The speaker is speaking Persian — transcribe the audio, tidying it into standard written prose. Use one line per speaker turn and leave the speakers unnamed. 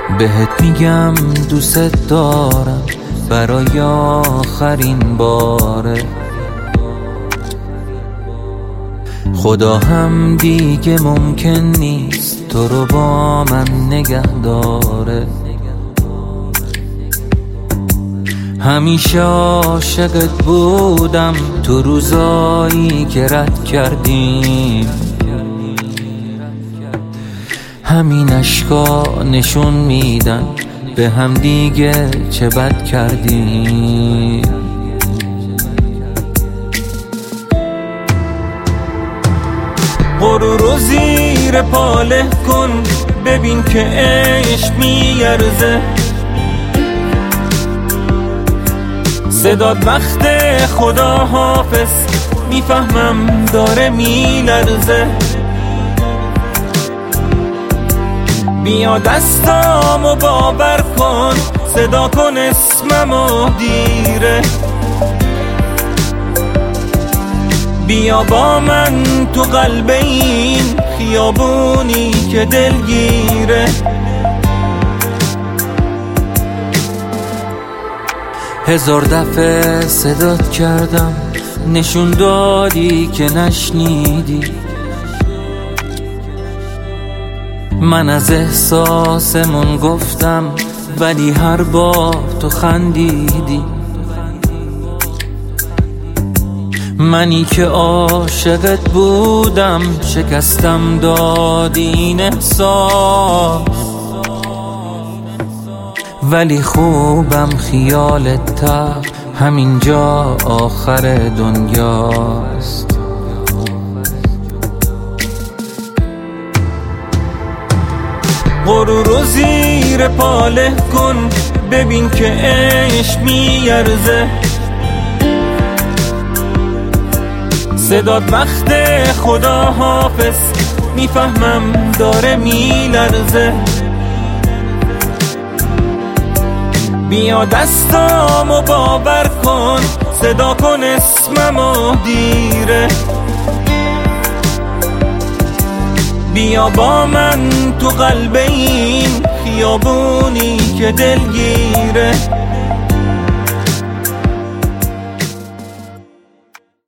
بهت میگم دوست دارم برای آخرین باره. خدا هم دیگه ممکن نیست تو رو با من نگه داره. همیشه عاشقت بودم تو روزایی که رد کردیم. همین اشکا نشون میدن به هم دیگه چه بد کردیم. غرورو زیر پاله کن ببین که عشق میارزه. صدات وقت خدا حافظ میفهمم داره میلرزه. بیا دستامو باور کن صدا کن اسممو دیره. بیا با من تو قلب این خیابونی که دلگیره. هزار دفعه صدات کردم نشون دادی که نشنیدی. من از احساسمون گفتم ولی هر بار تو خندیدی. منی که عاشقت بودم شکستم دادی این احساس. ولی خوبم خیالت تا همینجا آخر دنیاست. غرورو زیر پاله کن ببین که عشق میارزه. صدات وقت خدا حافظ میفهمم داره میلرزه. بیا دستامو باور کن صدا کن اسممو دیره. بیا با من تو قلب این خیابونی که دلگیره.